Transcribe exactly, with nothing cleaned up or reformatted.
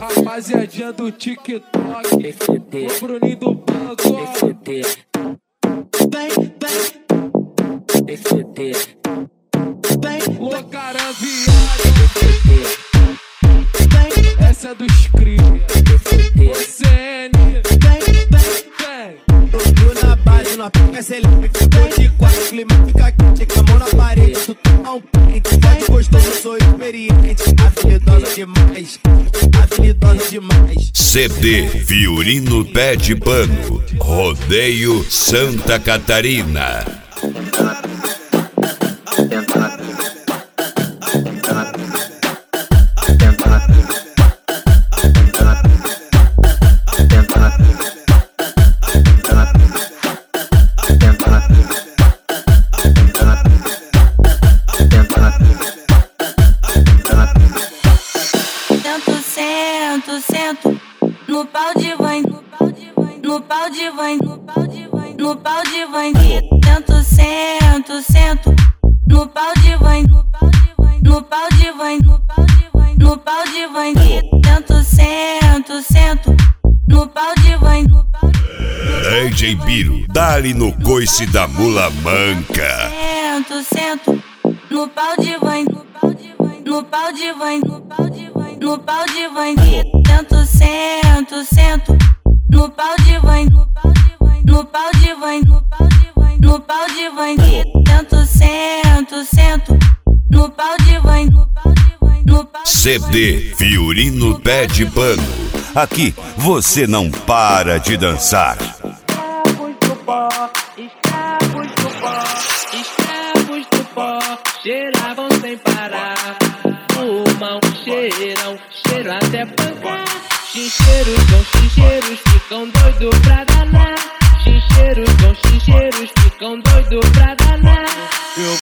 Rapaziadinha do TikTok, o Bruninho do banco. Vem, vem, O cara viado, essa é dos cria. O C N, vem, vem. vem. Na base, nós pica select, ficou de quatro, clima fica quente, com a mão na parede, tu toma um print, pode gostoso, sou experiente, habilidosa demais, habilidosa demais. C D Fiorino Pé de Pano, Rodeio Santa Catarina. Sento, sento, no pau de vãe, no pau de vãe, no pau de vãe, no pau de vãe, no pau de vãe. Sento, sento, sento, no pau de vãe, no pau de vãe, no pau de vãe, no pau de vãe, no pau de vãe. Sento, sento, sento, no pau de vãe, no pau de vãe. D J Biro, dá-lhe no coice da mula manca. Sento, sento, no pau de vãe, no pau de vãe, no pau de vãe, no pau de vãe, no pau de vãe. Sento, sento, sento, no pau de vãe, no pau de vãe, no pau de vãe, no pau de vãe, no pau de vãe. Sento, sento, sento, no pau de vãe, no pau de vãe, no pau de vãe. C D Fiorino Pé de Pano, aqui você não para de dançar. Escravos do pó, escravos do pó, escravos do pó, cheiravam sem parar. Fumam, cheiram, cheiro até pancar. Chincheiros com chincheiros ficam doidos pra danar. Chincheiros com chincheiros ficam doidos pra danar.